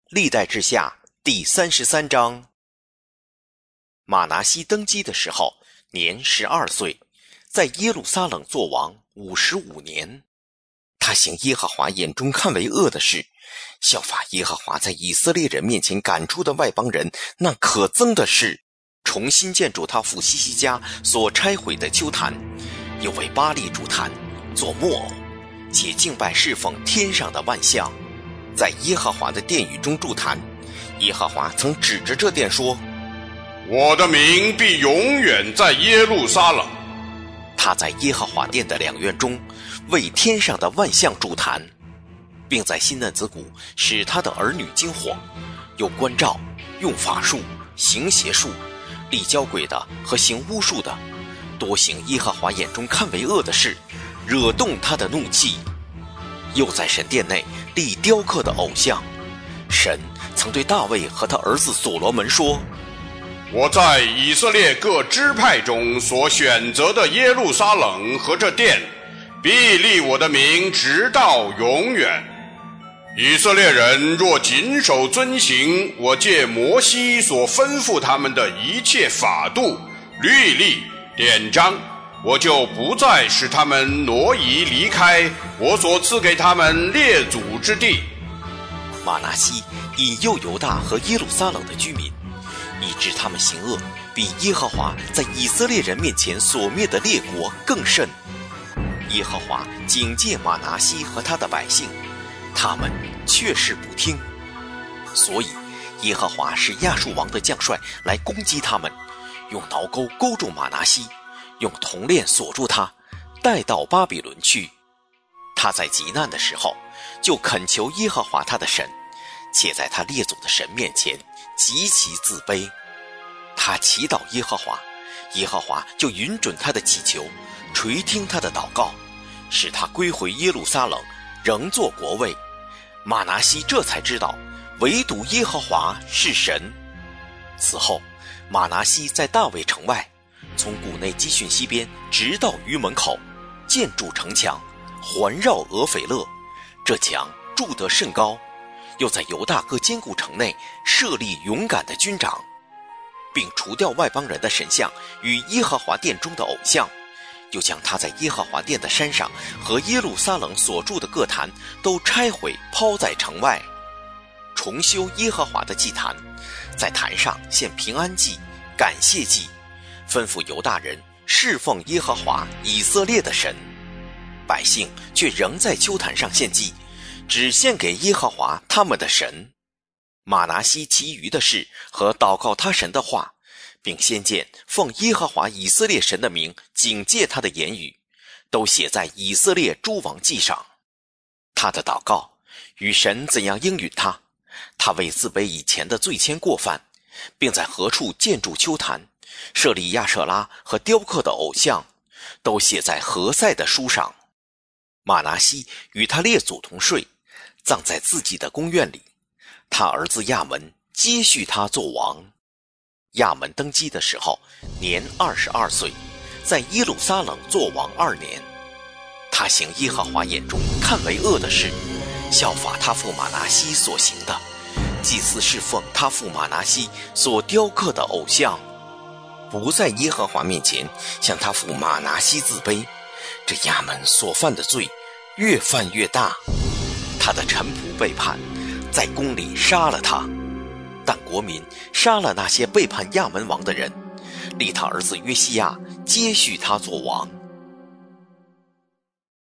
历代志下第33章。马拿西登基的时候年12岁，在耶路撒冷作王55年。他行耶和华眼中看为恶的事，效法耶和华在以色列人面前赶出的外邦人那可憎的事，重新建筑他父西西家所拆毁的丘坛，又为巴力筑坛，做木偶，且敬拜侍奉天上的万象，在耶和华的殿宇中筑坛。耶和华曾指着这殿说： 我的名必永远在耶路撒冷。 他在耶和华殿的两院中为天上的万象筑坛，并在西嫩子谷使他的儿女经火，有关照，用法术，行邪术，立交鬼的和行巫术的，多行耶和华眼中看为恶的事，惹动他的怒气。又在神殿内立雕刻的偶像。神曾对大卫和他儿子所罗门说： 我在以色列各支派中所选择的耶路撒冷和这殿，必立我的名直到永远。以色列人若谨守遵行我借摩西所吩咐他们的一切法度、律例、典章，我就不再使他们挪移离开我所赐给他们列祖之地。 马拿西引诱犹大和耶路撒冷的居民，以致他们行恶，比耶和华在以色列人面前所灭的列国更甚。耶和华警戒马拿西和他的百姓，他们却是不听。所以耶和华使亚述王的将帅来攻击他们，用挠钩勾住马拿西，用铜链锁住他，带到巴比伦去。他在急难的时候就恳求耶和华他的神，且在他列祖的神面前极其自卑。他祈祷耶和华，耶和华就允准他的祈求，垂听他的祷告，使他归回耶路撒冷，仍作国位。马拿西这才知道唯独耶和华是神。此后马拿西在大卫城外，从谷内基训西边直到于门口，建筑城墙，环绕俄斐勒，这墙筑得甚高。又在犹大各坚固城内设立勇敢的军长，并除掉外邦人的神像与耶和华殿中的偶像，又将他在耶和华殿的山上和耶路撒冷所筑的各坛都拆毁，抛在城外，重修耶和华的祭坛，在坛上献平安祭、感谢祭，吩咐犹大人侍奉耶和华以色列的神。百姓却仍在丘坛上献祭，只献给耶和华他们的神。马拿西其余的事和祷告他神的话，并先见奉耶和华以色列神的名警戒他的言语，都写在以色列诸王记上。他的祷告与神怎样应允他，他为自卑以前的罪愆过犯，并在何处建筑丘坛，设立亚舍拉和雕刻的偶像，都写在何塞的书上。马拿西与他列祖同睡，葬在自己的宫院里。他儿子亚门接续他做王。亚门登基的时候年22岁，在耶路撒冷作王2年。他行耶和华眼中看为恶的事，效法他父马拿西所行的，祭司侍奉他父马拿西所雕刻的偶像，不在耶和华面前向他父马拿西自卑。这亚门所犯的罪越犯越大，他的臣仆背叛，在宫里杀了他。但国民杀了那些背叛亚门王的人，立他儿子约西亚接续他做王。